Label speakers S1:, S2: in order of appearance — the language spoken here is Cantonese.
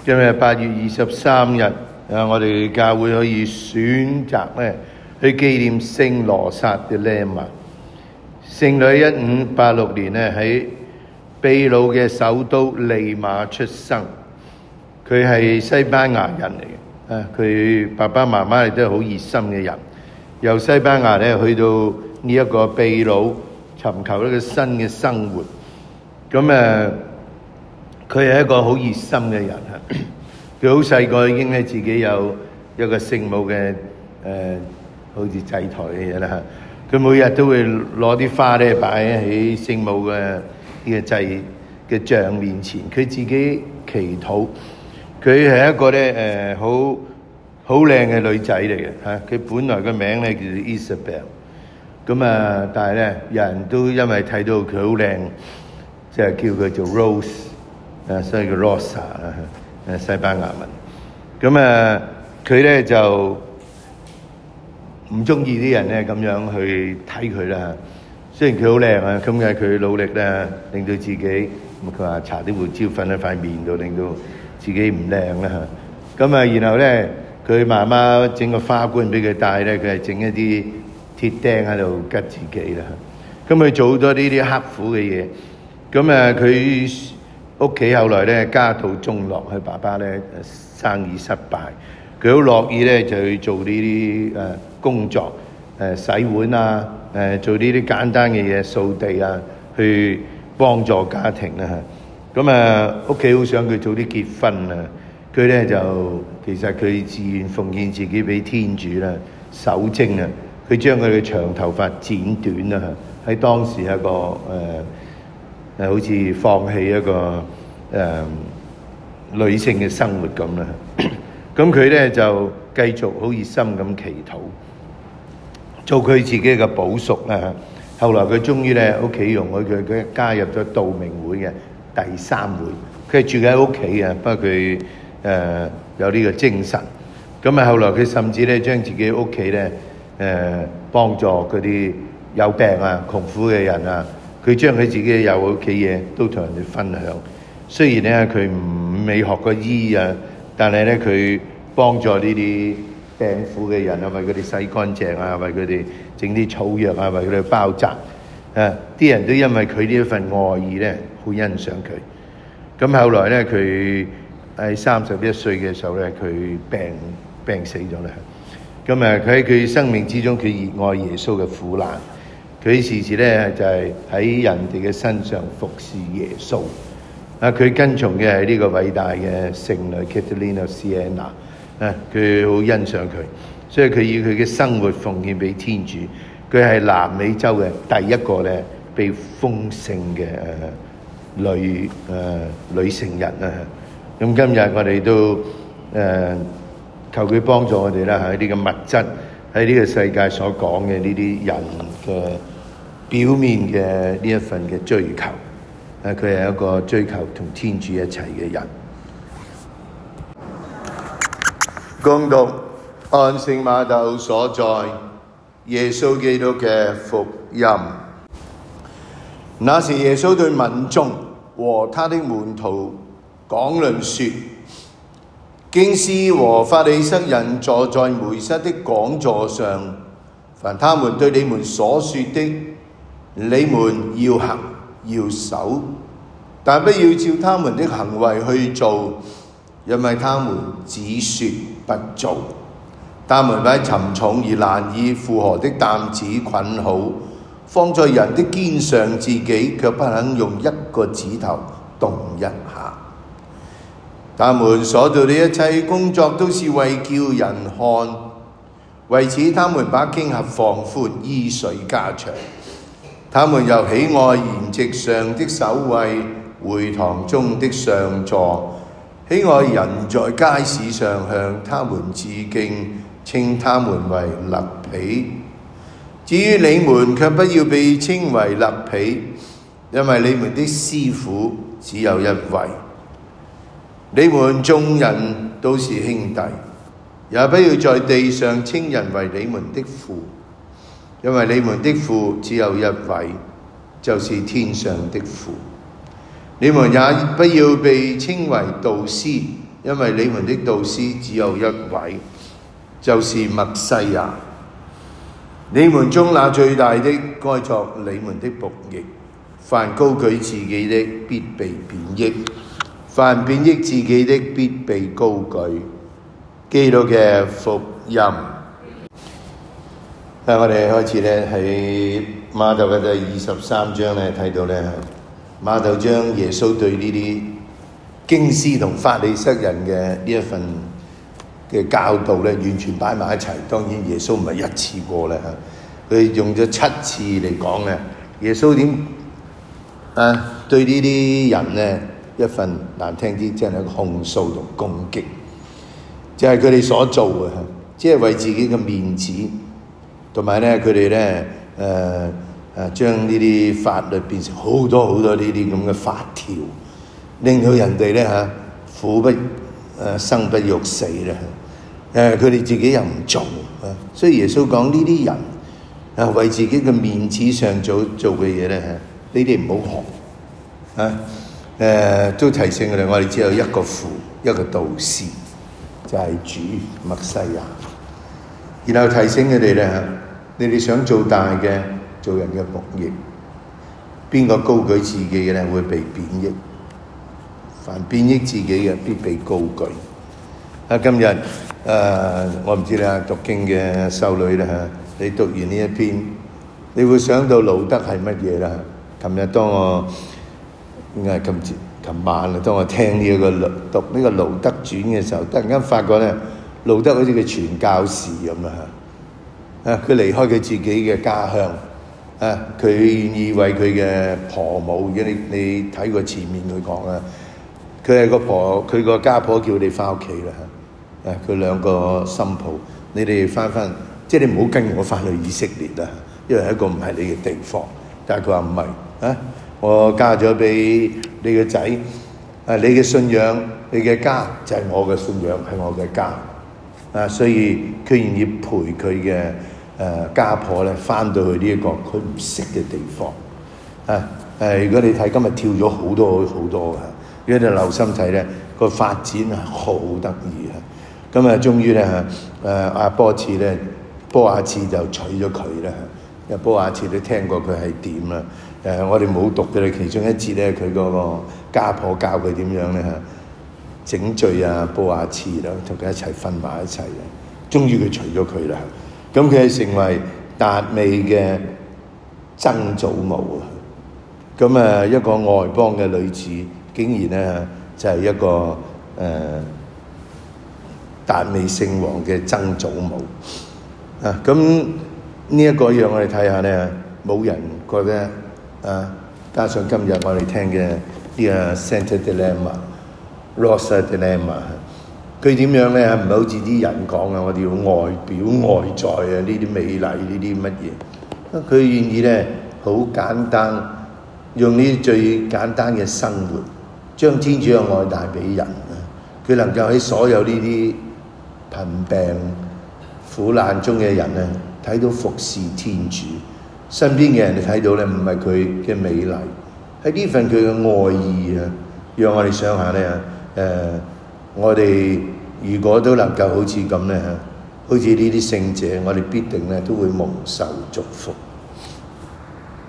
S1: 今日8月23日，我哋教會可以選擇咧去紀念聖羅撒嘅 Lamb。聖女1586年咧喺秘魯嘅首都利馬出生，佢係西班牙人嚟嘅。佢爸爸媽媽亦都係好熱心嘅人，由西班牙咧去到呢一個秘魯尋求一個新嘅生活。咁佢係一個好熱心嘅人啊！佢好細個已經咧自己有一個聖母嘅好似祭台嘅嘢啦。佢每日都會攞啲花咧擺喺聖母嘅呢個祭嘅像面前，佢自己祈禱。佢係一個咧好靚嘅女仔嚟嘅嚇。佢本來個名咧叫做 Isabel， 咁但係咧人都因為睇到佢好靚，就係叫佢做 Rose， 所以叫 Rosa， 西班牙文。咁佢咧就唔中意啲人咧咁樣去睇佢啦。雖然佢好靚啊，咁佢努力咧令到自己，佢話搽啲胡椒粉喺塊面度，令到自己唔靚啦。咁然後咧佢媽媽整個花冠俾佢戴咧，佢係整一啲鐵釘喺度拮自己啦。咁佢做好多呢啲刻苦嘅嘢。咁佢屋企後來咧家道中落，佢爸爸咧生意失敗，佢好樂意咧就去做呢啲工作，洗碗啊，做呢啲簡單嘅嘢，掃地啊，去幫助家庭啦。咁屋企好想佢早啲結婚啊，佢咧就其實佢自願奉獻自己俾天主啦，守貞啊，佢將佢嘅長頭髮剪短啦，喺當時一個好似放棄一個女性嘅生活咁啦。咁佢咧就繼續好熱心咁祈禱，做佢自己嘅補贖啦。後來佢終於咧屋企容許佢加入咗道明會嘅第3會，佢係住喺屋企嘅，不過佢有呢個精神。咁後來佢甚至咧將自己屋企咧幫助嗰啲有病啊、窮苦嘅人啊，佢將佢自己有屋企嘢都同人哋分享。雖然咧佢未學過醫啊，但係咧佢幫助呢啲病苦嘅人啊，為佢哋洗乾淨啊，為佢哋整啲草藥啊，為佢哋包紮。啲人都因為佢呢一份愛意咧，好欣賞佢。咁後來咧，佢喺31歲嘅時候咧，佢病死咗啦。咁佢喺佢生命之中，佢熱愛耶穌嘅苦難。佢時時咧就係喺人哋嘅身上服侍耶穌。佢跟從嘅係呢個偉大嘅聖女 Catalina Siena。佢好欣賞佢，所以佢以佢嘅生活奉獻俾天主。佢係南美洲嘅第一個咧被封聖嘅女聖人啊！咁今日我哋都求佢幫助我哋啦，喺呢個物質喺呢個世界所講嘅呢啲人嘅表面嘅呢一份嘅追求。佢係一個追求同天主一齊嘅人。恭讀按聖瑪竇所載耶穌基督嘅福音。那時耶穌對民眾和他的門徒講論說：經師和法利塞人坐在梅瑟的講座上，凡他們對你們所說的，你們要行要守，但不要照他們的行為去做，因為他們只說不做。他們把沉重而難以負荷的擔子捆好，放在人的肩上，自己卻不肯用一個指頭動一下。他們所做的一切工作都是為叫人看，為此他們把經匣放寬，衣繸加長。他們又喜愛筵席上的首位，會堂中的上座，喜愛人在街市上向他們致敬，稱他們為勒彼。至於你們，卻不要被稱為勒彼，因為你們的師傅只有一位。你們眾人都是兄弟，也不要在地上稱人為你們的父，因為你們的父只有一位，就是天上的父。你們也不要被稱為導師， 因為你們的導師只有一位，就是默西亞。你們中那最大的，該作你們的僕役。凡高舉自己的，必被貶抑；凡貶抑自己的，必被高舉。基督嘅福音。我哋開始咧喺馬竇嘅第23章咧睇到咧，馬竇將耶穌對呢啲經師同法利塞人嘅呢一份嘅教導咧，完全擺埋一齊。當然耶穌唔係一次過咧嚇，佢用咗7次嚟講咧，耶穌點對呢啲人咧一份難聽啲，即係一個控訴同攻擊，就係佢哋所做嘅，即係為自己嘅面子。同埋咧，佢哋咧將呢啲法律變成好多好多呢啲咁嘅法條，令到人哋咧苦不生不欲死咧。佢哋自己又唔做，所以耶穌講呢啲人為自己嘅面子上做嘅嘢咧，你哋唔好學都提醒佢哋，我哋只有一個父，一個導師，就係主默西亞。然後提醒佢哋咧，你哋想做大嘅，做人嘅僕役，邊個高舉自己嘅咧，會被貶抑；凡貶抑自己嘅，必被高舉。今日我唔知你讀經嘅修女咧，你讀完呢一篇，你會想到路德係乜嘢啦？琴日當我琴晚當我聽讀呢個路德傳嘅時候，突然間發覺咧，路德好似個傳教士咁啦，佢離開佢自己嘅家鄉，佢願意為佢嘅婆母，如果你睇過前面佢講啦，佢係佢個家婆叫你翻屋企啦，佢兩個新抱，你哋翻，即係你唔好跟我翻去以色列啦，因為一個唔係你嘅地方。但係佢話唔係，我嫁咗俾你嘅仔，你嘅信仰，你嘅家就係我嘅信仰，係我嘅家。所以佢願意陪佢嘅家婆咧，翻到去呢一個佢唔識嘅地方。如果你睇今日跳咗好多好多嘅，如果你留心睇咧，個發展係好得意啊！咁終於咧阿波亞次就娶咗佢啦。因為波亞次都聽過佢係點啦。我哋冇讀嘅咧，其中一節咧，佢嗰個家婆教佢點樣咧整罪波亞次啦，同佢一齊瞓埋一齊啦。終於佢娶咗佢啦。咁佢係成為達味嘅曾祖母啊！咁一個外邦嘅女子，竟然咧就係一個達味聖王嘅曾祖母咁呢一個讓我哋睇下咧，冇人覺得加上今日我哋聽嘅呢個 Santa Dilemma、Rosa Dilemma， 佢點樣咧？唔係好似啲人講我哋要外表外在呢啲美麗呢啲乜嘢。佢願意咧好簡單，用呢啲最簡單嘅生活，將天主嘅愛帶俾人。佢能夠喺所有呢啲貧病苦難中嘅人睇到服侍天主，身邊嘅人睇到咧，唔係佢嘅美麗，喺呢份佢嘅愛意讓我哋想下咧我哋如果都能夠好似咁咧好似呢啲聖者，我哋必定咧都會蒙受祝福。